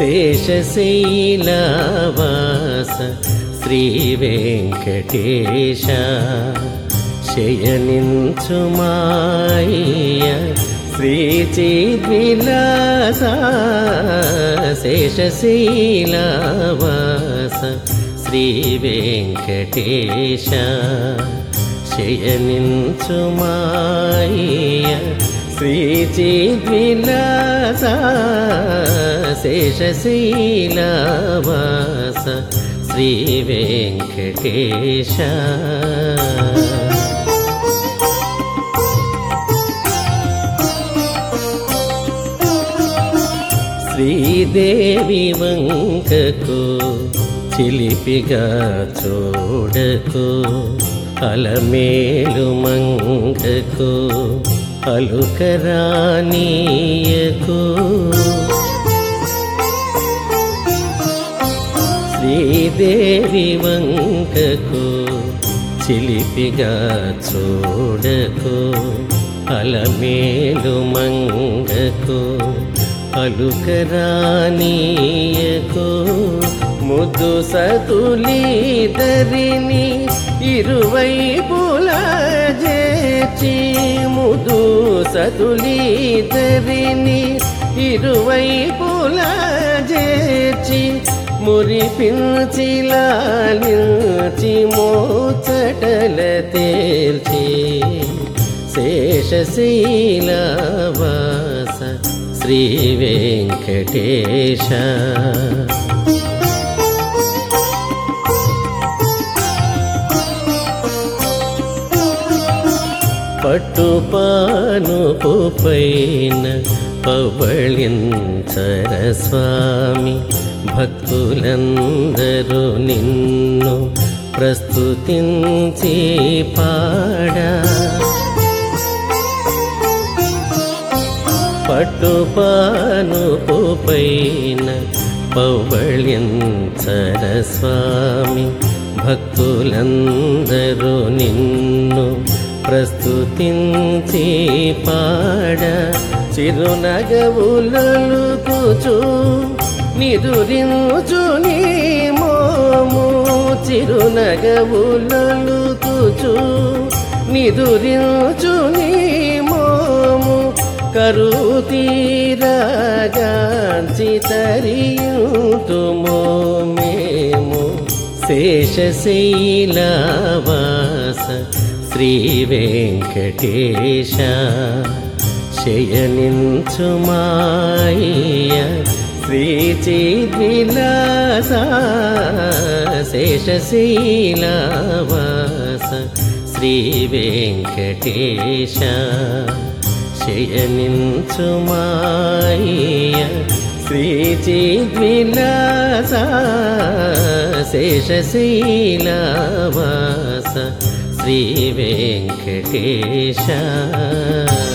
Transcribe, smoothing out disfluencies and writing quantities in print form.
శేషశైలవాస శ్రీ వెంకటేశ శయనించుమాయ శ్రీ చిద్విలాస శేషశైలవాస శ్రీ వెంకటేశ శయనించుమాయ శ్రీ చిద్విలాస శేషశైలవాస శ్రీ వెంకటేశ శ్రీదేవి వంకకు చిలిపిగా చూడకు అలమేలు మంగకు అలుకరానీయకు శ్రీదేవి వంకకు చిలిపిగా చూడకు అలమేలు మంగకు అలుకరానీయకు ముద్దు సతులిద్దరిని ఇరువైపులా చేర్చి ముద్దు సతులిద్దరిని ఇరువైపులా చేర్చి మురిపించి లాలించి మోచటల తేల్చి శేషశైలవాస శ్రీ వెంకటేశ పట్టుపానుపు పైన పవళించర స్వామి భక్తులందరూ నిన్ను ప్రస్తుతించి పాడా పట్టుపానుపు పైన పవళించర స్వామి భక్తులందరూ నిన్ను ప్రస్తుతించి పాడ చిరునగవులలుకుచు నిదురించు నీ మోము చిరునగవులలుకుచు నిదురించు నీ మోము కరుతీరగాంచి తరియుతుమో మేము శేషశైలవాస శ్రీ వెంకటేశ శయనించుమాయ శ్రీ చిద్విలాస శేషశైలవాస శ్రీ వెంకటేశ శయనించుమాయ శ్రీ చిద్విలాస శేషశైలవాస శ్రీ వెంకటేశ